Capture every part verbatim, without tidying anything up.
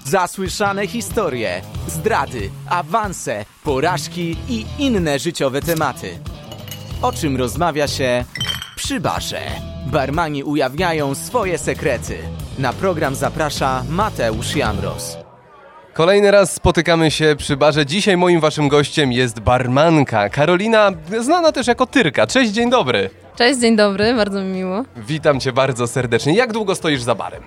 Zasłyszane historie, zdrady, awanse, porażki i inne życiowe tematy. O czym rozmawia się przy barze. Barmani ujawniają swoje sekrety. Na program zaprasza Mateusz Jamroz. Kolejny raz spotykamy się przy barze. Dzisiaj moim waszym gościem jest barmanka Karolina, znana też jako Tyrka. Cześć, dzień dobry. Cześć, dzień dobry, bardzo mi miło. Witam cię bardzo serdecznie. Jak długo stoisz za barem?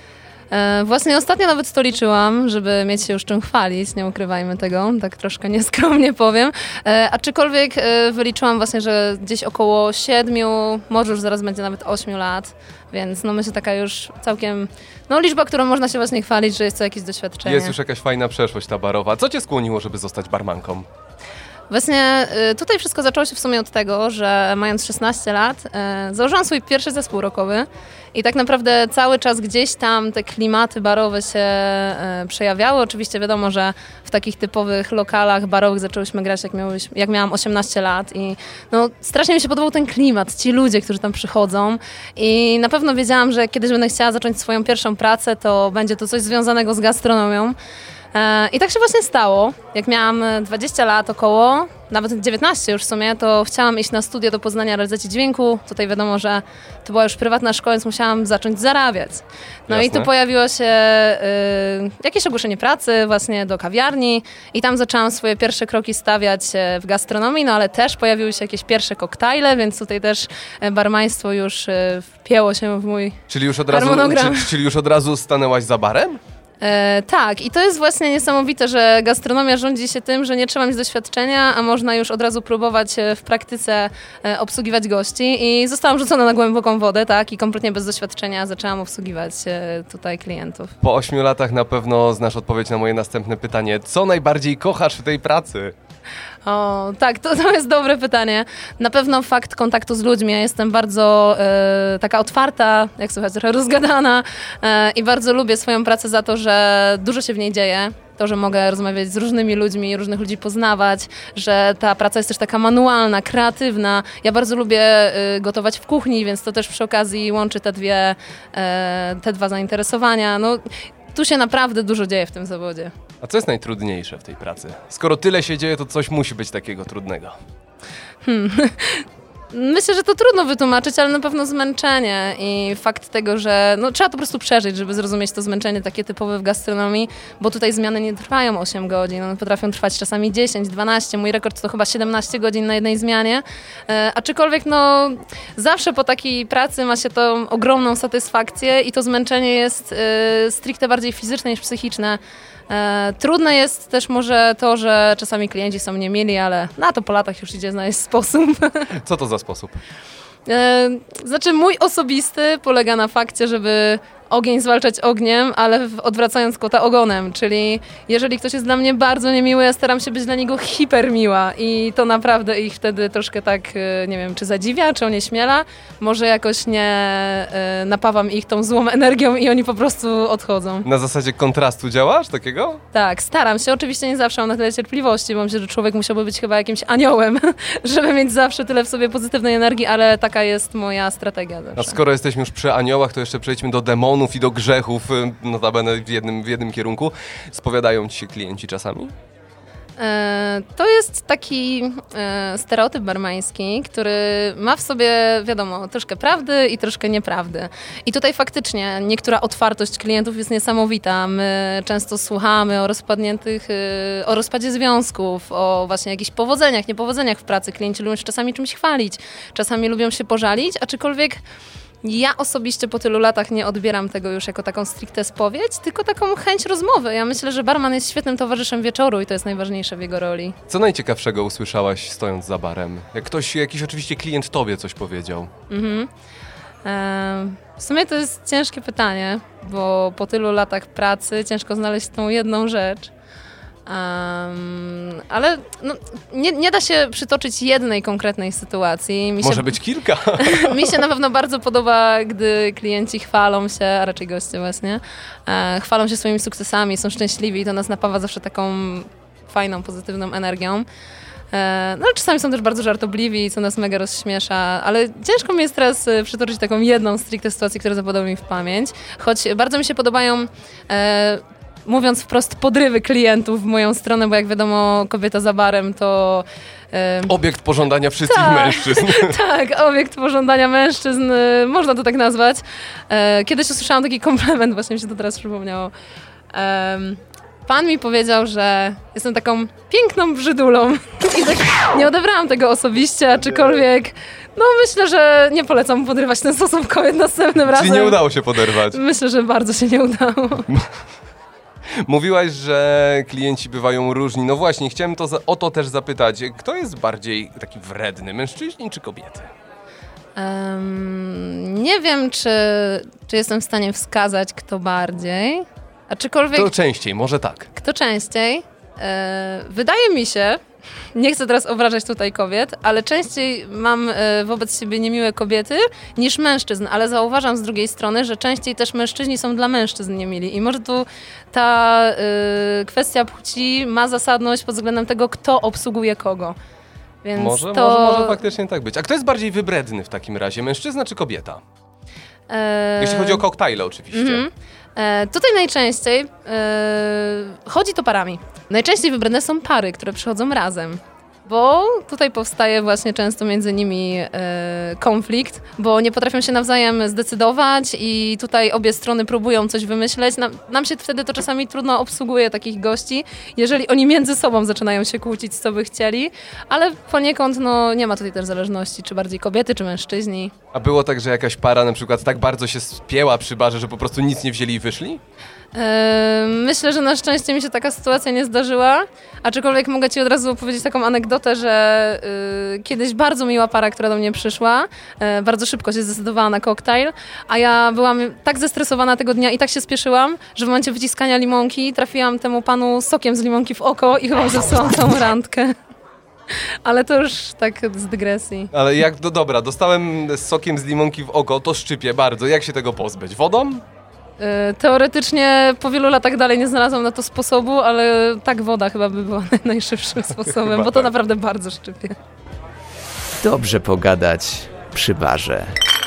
E, właśnie ostatnio nawet to liczyłam, żeby mieć się już czym chwalić, nie ukrywajmy tego, tak troszkę nieskromnie powiem. E, aczkolwiek e, wyliczyłam właśnie, że gdzieś około siedmiu, może już zaraz będzie nawet ośmiu lat, więc no myślę taka już całkiem, no liczba, którą można się właśnie chwalić, że jest to jakieś doświadczenie. Jest już jakaś fajna przeszłość ta barowa. Co cię skłoniło, żeby zostać barmanką? Właśnie tutaj wszystko zaczęło się w sumie od tego, że mając szesnaście lat e, założyłam swój pierwszy zespół rockowy i tak naprawdę cały czas gdzieś tam te klimaty barowe się e, przejawiały. Oczywiście wiadomo, że w takich typowych lokalach barowych zaczęłyśmy grać jak, miałyś, jak miałam osiemnaście lat i no, strasznie mi się podobał ten klimat, ci ludzie, którzy tam przychodzą i na pewno wiedziałam, że kiedyś będę chciała zacząć swoją pierwszą pracę, to będzie to coś związanego z gastronomią. I tak się właśnie stało. Jak miałam dwadzieścia lat około, nawet dziewiętnaście już w sumie, to chciałam iść na studia do Poznania realizacji dźwięku. Tutaj wiadomo, że to była już prywatna szkoła, więc musiałam zacząć zarabiać. No Jasne. I tu pojawiło się y, jakieś ogłoszenie pracy właśnie do kawiarni i tam zaczęłam swoje pierwsze kroki stawiać w gastronomii, no ale też pojawiły się jakieś pierwsze koktajle, więc tutaj też barmaństwo już y, wpięło się w mój czyli już od razu, harmonogram. Czy, czyli już od razu stanęłaś za barem? E, tak, i to jest właśnie niesamowite, że gastronomia rządzi się tym, że nie trzeba mieć doświadczenia, a można już od razu próbować w praktyce e, obsługiwać gości i zostałam rzucona na głęboką wodę, tak, i kompletnie bez doświadczenia zaczęłam obsługiwać e, tutaj klientów. Po ośmiu latach na pewno znasz odpowiedź na moje następne pytanie. Co najbardziej kochasz w tej pracy? O, tak, to, to jest dobre pytanie. Na pewno fakt kontaktu z ludźmi. Ja jestem bardzo e, taka otwarta, jak słychać, trochę rozgadana e, i bardzo lubię swoją pracę za to, że dużo się w niej dzieje. To, że mogę rozmawiać z różnymi ludźmi, różnych ludzi poznawać, że ta praca jest też taka manualna, kreatywna. Ja bardzo lubię y, gotować w kuchni, więc to też przy okazji łączy te dwie, y, te dwa zainteresowania. No, tu się naprawdę dużo dzieje w tym zawodzie. A co jest najtrudniejsze w tej pracy? Skoro tyle się dzieje, to coś musi być takiego trudnego. Hmm. Myślę, że to trudno wytłumaczyć, ale na pewno zmęczenie i fakt tego, że no, trzeba to po prostu przeżyć, żeby zrozumieć to zmęczenie takie typowe w gastronomii, bo tutaj zmiany nie trwają osiem godzin, one potrafią trwać czasami dziesięć, dwanaście, mój rekord to chyba siedemnaście godzin na jednej zmianie, e, aczkolwiek no zawsze po takiej pracy ma się tą ogromną satysfakcję i to zmęczenie jest e, stricte bardziej fizyczne niż psychiczne. E, trudne jest też może to, że czasami klienci są niemili, ale na to po latach już idzie znaleźć sposób. Co to za sposób? E, znaczy mój osobisty polega na fakcie, żeby ogień zwalczać ogniem, ale odwracając kota ogonem, czyli jeżeli ktoś jest dla mnie bardzo niemiły, ja staram się być dla niego hipermiła i to naprawdę ich wtedy troszkę tak, nie wiem, czy zadziwia, czy onieśmiela, może jakoś nie napawam ich tą złą energią i oni po prostu odchodzą. Na zasadzie kontrastu działasz takiego? Tak, staram się, oczywiście nie zawsze mam na tyle cierpliwości, bo myślę, że człowiek musiałby być chyba jakimś aniołem, żeby mieć zawsze tyle w sobie pozytywnej energii, ale taka jest moja strategia zawsze. A skoro jesteśmy już przy aniołach, to jeszcze przejdźmy do demonów i do grzechów, notabene w jednym, w jednym kierunku. Spowiadają ci się klienci czasami? E, to jest taki e, stereotyp barmański, który ma w sobie, wiadomo, troszkę prawdy i troszkę nieprawdy. I tutaj faktycznie niektóra otwartość klientów jest niesamowita. My często słuchamy o rozpadniętych, e, o rozpadzie związków, o właśnie jakichś powodzeniach, niepowodzeniach w pracy. Klienci lubią się czasami czymś chwalić, czasami lubią się pożalić, aczkolwiek ja osobiście po tylu latach nie odbieram tego już jako taką stricte spowiedź, tylko taką chęć rozmowy. Ja myślę, że barman jest świetnym towarzyszem wieczoru i to jest najważniejsze w jego roli. Co najciekawszego usłyszałaś stojąc za barem? Jak ktoś, jakiś oczywiście klient tobie coś powiedział? Mhm. Ehm, w sumie to jest ciężkie pytanie, bo po tylu latach pracy ciężko znaleźć tą jedną rzecz. Um, ale no, nie, nie da się przytoczyć jednej konkretnej sytuacji. Mi Może się, być kilka. Mi się na pewno bardzo podoba, gdy klienci chwalą się, a raczej goście właśnie, e, chwalą się swoimi sukcesami, są szczęśliwi i to nas napawa zawsze taką fajną, pozytywną energią. E, no ale czasami są też bardzo żartobliwi, co nas mega rozśmiesza, ale ciężko mi jest teraz przytoczyć taką jedną stricte sytuację, która zapadła mi w pamięć, choć bardzo mi się podobają e, mówiąc wprost, podrywy klientów w moją stronę, bo jak wiadomo, kobieta za barem to... Yy, Obiekt pożądania wszystkich tak, mężczyzn. Tak, obiekt pożądania mężczyzn, yy, można to tak nazwać. Yy, kiedyś usłyszałam taki komplement, właśnie mi się to teraz przypomniało. Yy, Pan mi powiedział, że jestem taką piękną brzydulą i tak nie odebrałam tego osobiście, aczkolwiek no myślę, że nie polecam podrywać w ten sposób kobiet następnym razem. Czyli nie udało się poderwać. Myślę, że bardzo się nie udało. Mówiłaś, że klienci bywają różni. No właśnie, chciałem to za, o to też zapytać. Kto jest bardziej taki wredny, mężczyźni czy kobiety? Um, nie wiem, czy, czy jestem w stanie wskazać, kto bardziej. Aczkolwiek... To częściej, może tak. Kto częściej? E, wydaje mi się, nie chcę teraz obrażać tutaj kobiet, ale częściej mam e, wobec siebie niemiłe kobiety niż mężczyzn, ale zauważam z drugiej strony, że częściej też mężczyźni są dla mężczyzn niemili i może tu ta e, kwestia płci ma zasadność pod względem tego, kto obsługuje kogo. Więc może, to... może, może faktycznie tak być. A kto jest bardziej wybredny w takim razie, mężczyzna czy kobieta? E... Jeśli chodzi o koktajle oczywiście. Mm-hmm. E, tutaj najczęściej e, chodzi to parami. Najczęściej wybredne są pary, które przychodzą razem. Bo tutaj powstaje właśnie często między nimi e, konflikt, bo nie potrafią się nawzajem zdecydować i tutaj obie strony próbują coś wymyśleć. Nam, nam się wtedy to czasami trudno obsługuje takich gości, jeżeli oni między sobą zaczynają się kłócić, co by chcieli, ale poniekąd no, nie ma tutaj też zależności, czy bardziej kobiety, czy mężczyźni. A było tak, że jakaś para na przykład tak bardzo się spięła przy barze, że po prostu nic nie wzięli i wyszli? Myślę, że na szczęście mi się taka sytuacja nie zdarzyła, aczkolwiek mogę Ci od razu opowiedzieć taką anegdotę, że y, kiedyś bardzo miła para, która do mnie przyszła, y, bardzo szybko się zdecydowała na koktajl, a ja byłam tak zestresowana tego dnia i tak się spieszyłam, że w momencie wyciskania limonki trafiłam temu panu sokiem z limonki w oko i chyba zepsułam całą randkę. Ale to już tak z dygresji. Ale jak, no dobra, dostałem sokiem z limonki w oko, to szczypie bardzo. Jak się tego pozbyć? Wodą? Teoretycznie po wielu latach dalej nie znalazłam na to sposobu, ale tak woda chyba by była najszybszym sposobem, bo to tak. Naprawdę bardzo szczypie. Dobrze pogadać przy barze.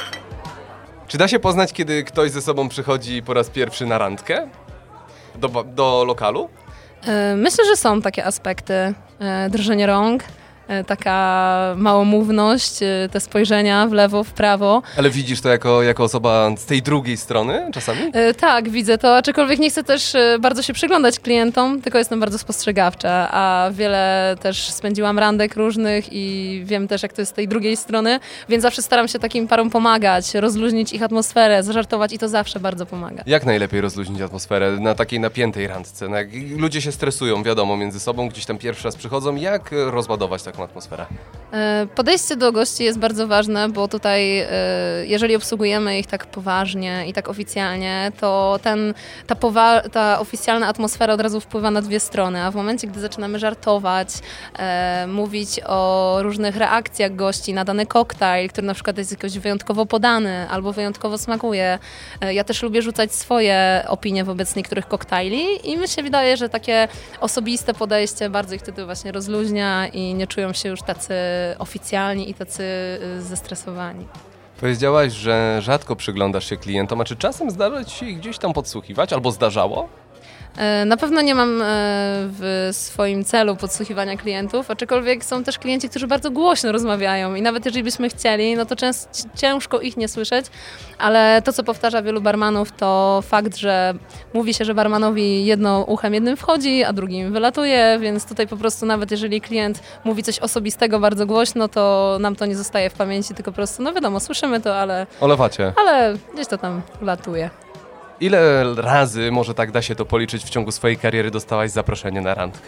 Czy da się poznać, kiedy ktoś ze sobą przychodzi po raz pierwszy na randkę? Do, do lokalu? Myślę, że są takie aspekty. Drżenie rąk, taka małomówność, te spojrzenia w lewo, w prawo. Ale widzisz to jako, jako osoba z tej drugiej strony czasami? E, tak, widzę to, aczkolwiek nie chcę też bardzo się przyglądać klientom, tylko jestem bardzo spostrzegawcza, a wiele też spędziłam randek różnych i wiem też, jak to jest z tej drugiej strony, więc zawsze staram się takim parom pomagać, rozluźnić ich atmosferę, zażartować i to zawsze bardzo pomaga. Jak najlepiej rozluźnić atmosferę na takiej napiętej randce? No jak ludzie się stresują, wiadomo, między sobą, gdzieś tam pierwszy raz przychodzą, jak rozładować taką atmosferę? Podejście do gości jest bardzo ważne, bo tutaj jeżeli obsługujemy ich tak poważnie i tak oficjalnie, to ten, ta, powa- ta oficjalna atmosfera od razu wpływa na dwie strony, a w momencie, gdy zaczynamy żartować, e, mówić o różnych reakcjach gości na dany koktajl, który na przykład jest jakoś wyjątkowo podany albo wyjątkowo smakuje. E, ja też lubię rzucać swoje opinie wobec niektórych koktajli i mi się wydaje, że takie osobiste podejście bardzo ich wtedy właśnie rozluźnia i nie czują się już tacy oficjalni i tacy zestresowani. Powiedziałaś, że rzadko przyglądasz się klientom, a czy czasem zdarza ci się ich gdzieś tam podsłuchiwać albo zdarzało? Na pewno nie mam w swoim celu podsłuchiwania klientów, aczkolwiek są też klienci, którzy bardzo głośno rozmawiają i nawet jeżeli byśmy chcieli, no to częst, ciężko ich nie słyszeć, ale to, co powtarza wielu barmanów, to fakt, że mówi się, że barmanowi jedno uchem jednym wchodzi, a drugim wylatuje, więc tutaj po prostu nawet jeżeli klient mówi coś osobistego bardzo głośno, to nam to nie zostaje w pamięci, tylko po prostu, no wiadomo, słyszymy to, ale... Olewacie. Ale gdzieś to tam latuje. Ile razy, może tak da się to policzyć, w ciągu swojej kariery dostałaś zaproszenie na randkę?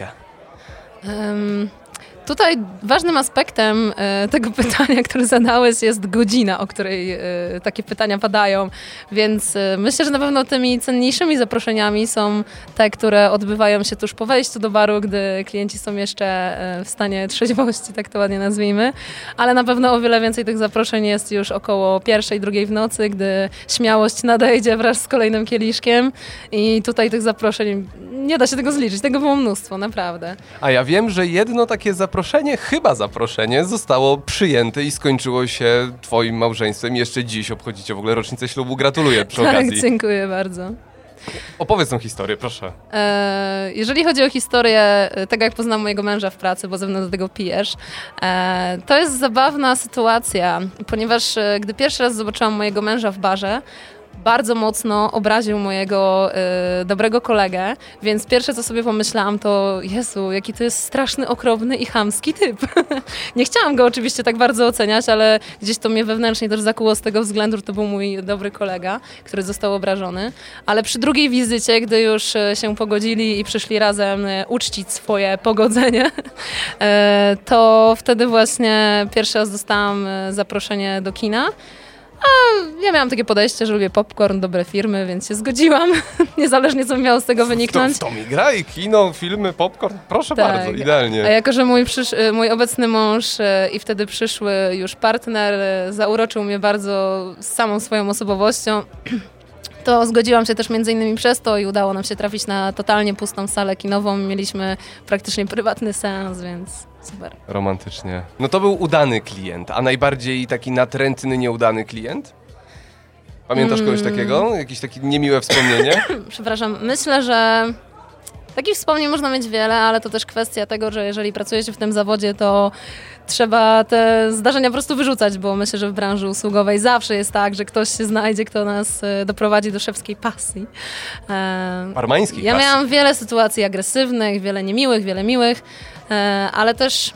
Um, tutaj ważnym aspektem e, tego pytania, które zadałeś, jest godzina, o której e, takie pytania padają, więc e, myślę, że na pewno tymi cenniejszymi zaproszeniami są te, które odbywają się tuż po wejściu do baru, gdy klienci są jeszcze e, w stanie trzeźwości, tak to ładnie nazwijmy, ale na pewno o wiele więcej tych zaproszeń jest już około pierwszej, drugiej w nocy, gdy śmiałość nadejdzie wraz z kolejnym kieliszkiem i tutaj tych zaproszeń nie da się tego zliczyć, tego było mnóstwo, naprawdę. A ja wiem, że jedno takie zaproszenie, chyba zaproszenie, zostało przyjęte i skończyło się twoim małżeństwem. Jeszcze dziś obchodzicie w ogóle rocznicę ślubu. Gratuluję przy tak, okazji. Dziękuję bardzo. Opowiedz tą historię, proszę. E, jeżeli chodzi o historię tego, jak poznałam mojego męża w pracy, bo ze mną do tego pijesz, e, to jest zabawna sytuacja, ponieważ e, gdy pierwszy raz zobaczyłam mojego męża w barze, bardzo mocno obraził mojego y, dobrego kolegę, więc pierwsze, co sobie pomyślałam, to Jezu, jaki to jest straszny, okropny i chamski typ. Nie chciałam go oczywiście tak bardzo oceniać, ale gdzieś to mnie wewnętrznie też zakuło z tego względu, że to był mój dobry kolega, który został obrażony. Ale przy drugiej wizycie, gdy już się pogodzili i przyszli razem uczcić swoje pogodzenie, y, to wtedy właśnie pierwszy raz dostałam zaproszenie do kina. A ja miałam takie podejście, że lubię popcorn, dobre firmy, więc się zgodziłam, niezależnie co miało z tego wyniknąć. To, to mi gra i kino, filmy, popcorn, proszę tak. bardzo, idealnie. A jako, że mój, przysz... mój obecny mąż i wtedy przyszły już partner zauroczył mnie bardzo samą swoją osobowością, to zgodziłam się też między innymi przez to i udało nam się trafić na totalnie pustą salę kinową. Mieliśmy praktycznie prywatny seans, więc super. Romantycznie. No to był udany klient, a najbardziej taki natrętny, nieudany klient? Pamiętasz kogoś Mm. takiego? Jakieś takie niemiłe wspomnienie? Przepraszam, myślę, że takich wspomnień można mieć wiele, ale to też kwestia tego, że jeżeli pracuje się w tym zawodzie, to trzeba te zdarzenia po prostu wyrzucać, bo myślę, że w branży usługowej zawsze jest tak, że ktoś się znajdzie, kto nas e, doprowadzi do szewskiej pasji. E, Barmańskiej ja pasji. miałam wiele sytuacji agresywnych, wiele niemiłych, wiele miłych, e, ale też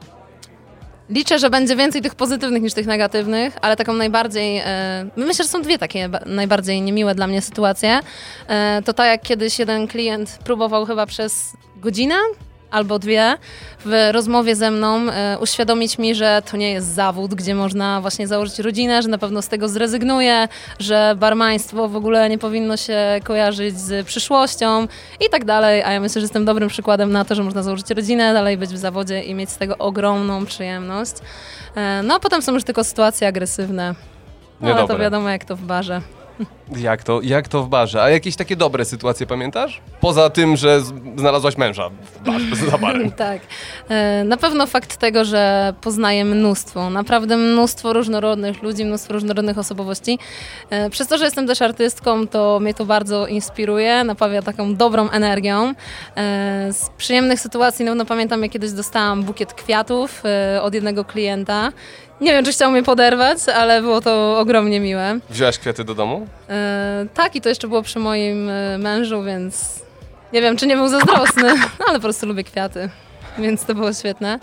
liczę, że będzie więcej tych pozytywnych niż tych negatywnych, ale taką najbardziej, e, myślę, że są dwie takie ba- najbardziej niemiłe dla mnie sytuacje. E, to tak jak kiedyś jeden klient próbował chyba przez godzinę albo dwie w rozmowie ze mną e, uświadomić mi, że to nie jest zawód, gdzie można właśnie założyć rodzinę, że na pewno z tego zrezygnuje, że barmaństwo w ogóle nie powinno się kojarzyć z przyszłością i tak dalej, a ja myślę, że jestem dobrym przykładem na to, że można założyć rodzinę, dalej być w zawodzie i mieć z tego ogromną przyjemność. E, no a potem są już tylko sytuacje agresywne, no, ale to Niedobre. wiadomo jak to w barze. Jak to, jak to w barze? A jakieś takie dobre sytuacje pamiętasz? Poza tym, że z- znalazłaś męża w barze, za barem. Tak. E, Na pewno fakt tego, że poznaję mnóstwo, naprawdę mnóstwo różnorodnych ludzi, mnóstwo różnorodnych osobowości. E, Przez to, że jestem też artystką, to mnie to bardzo inspiruje, napawia taką dobrą energią. E, Z przyjemnych sytuacji, no, no pamiętam, jak kiedyś dostałam bukiet kwiatów e, od jednego klienta. Nie wiem, czy chciał mnie poderwać, ale było to ogromnie miłe. Wzięłaś kwiaty do domu? E, Tak, i to jeszcze było przy moim e, mężu, więc nie wiem, czy nie był zazdrosny, ale po prostu lubię kwiaty, więc to było świetne.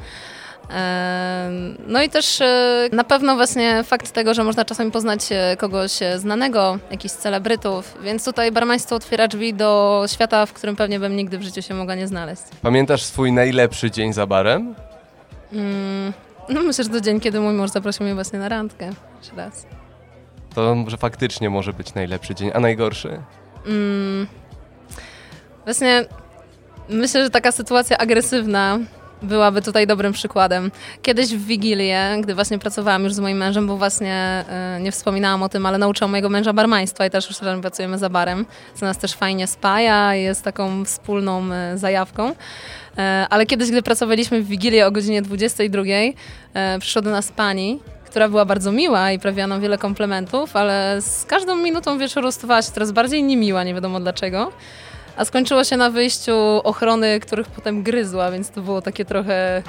E, No i też e, na pewno właśnie fakt tego, że można czasami poznać e, kogoś e, znanego, jakichś celebrytów, więc tutaj barmaństwo otwiera drzwi do świata, w którym pewnie bym nigdy w życiu się mogła nie znaleźć. Pamiętasz swój najlepszy dzień za barem? Mm, No myślę, że to dzień, kiedy mój mąż zaprosił mnie właśnie na randkę. Jeszcze raz. To może faktycznie może być najlepszy dzień, a najgorszy? Mm, Właśnie myślę, że taka sytuacja agresywna byłaby tutaj dobrym przykładem. Kiedyś w Wigilię, gdy właśnie pracowałam już z moim mężem, bo właśnie e, nie wspominałam o tym, ale nauczyłam mojego męża barmaństwa i też już razem pracujemy za barem, co nas też fajnie spaja i jest taką wspólną e, zajawką. E, ale kiedyś, gdy pracowaliśmy w Wigilię o godzinie dwudziestej drugiej, e, przyszła do nas pani, która była bardzo miła i prawiła nam wiele komplementów, ale z każdą minutą wieczoru stawała się coraz bardziej niemiła, nie wiadomo dlaczego. A skończyło się na wyjściu ochrony, których potem gryzła, więc to było takie trochę...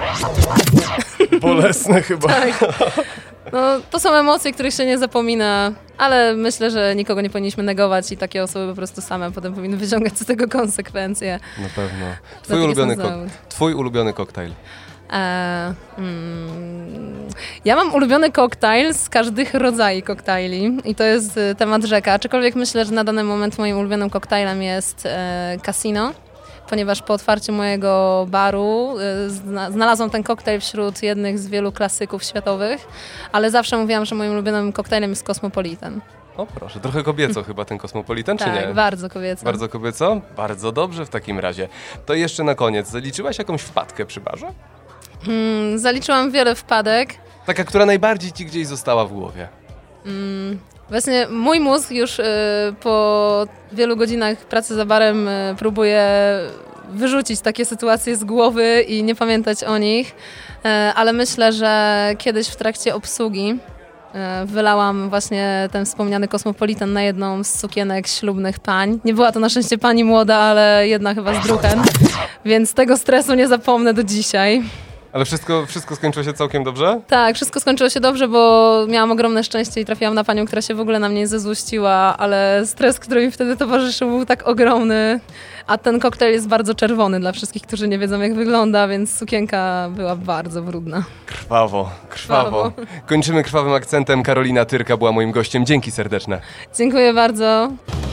Bolesne chyba. Tak. No, to są emocje, których się nie zapomina, ale myślę, że nikogo nie powinniśmy negować i takie osoby po prostu same potem powinny wyciągać z tego konsekwencje. Na pewno. Za Twój taki ulubiony, sam kok- zawód. twój ulubiony koktajl. E, mm, ja mam ulubiony koktajl z każdych rodzajów koktajli i to jest e, temat rzeka, aczkolwiek myślę, że na dany moment moim ulubionym koktajlem jest e, Casino, ponieważ po otwarciu mojego baru e, zna, znalazłam ten koktajl wśród jednych z wielu klasyków światowych, ale zawsze mówiłam, że moim ulubionym koktajlem jest Cosmopolitan. O proszę, trochę kobieco chyba ten Kosmopolitan, czy Tak, nie? bardzo kobieco. Bardzo kobieco? Bardzo dobrze w takim razie. To jeszcze na koniec, zaliczyłaś jakąś wpadkę przy barze? Mm, zaliczyłam wiele wpadek. Taka, która najbardziej ci gdzieś została w głowie. Mm, Właśnie mój mózg już y, po wielu godzinach pracy za barem y, próbuje wyrzucić takie sytuacje z głowy i nie pamiętać o nich, y, ale myślę, że kiedyś w trakcie obsługi E, Wylałam właśnie ten wspomniany Kosmopolitan na jedną z sukienek ślubnych pań. Nie była to na szczęście pani młoda, ale jedna chyba z druchen, więc tego stresu nie zapomnę do dzisiaj. Ale wszystko, wszystko skończyło się całkiem dobrze? Tak, wszystko skończyło się dobrze, bo miałam ogromne szczęście i trafiłam na panią, która się w ogóle na mnie nie zezłościła, ale stres, który mi wtedy towarzyszył, był tak ogromny, a ten koktajl jest bardzo czerwony dla wszystkich, którzy nie wiedzą, jak wygląda, więc sukienka była bardzo brudna. Krwawo, krwawo. Krwawo. Kończymy krwawym akcentem. Karolina Tyrka była moim gościem. Dzięki serdeczne. Dziękuję bardzo.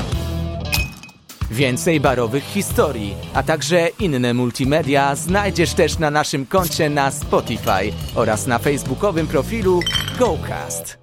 Więcej barowych historii, a także inne multimedia znajdziesz też na naszym koncie na Spotify oraz na facebookowym profilu GoCast.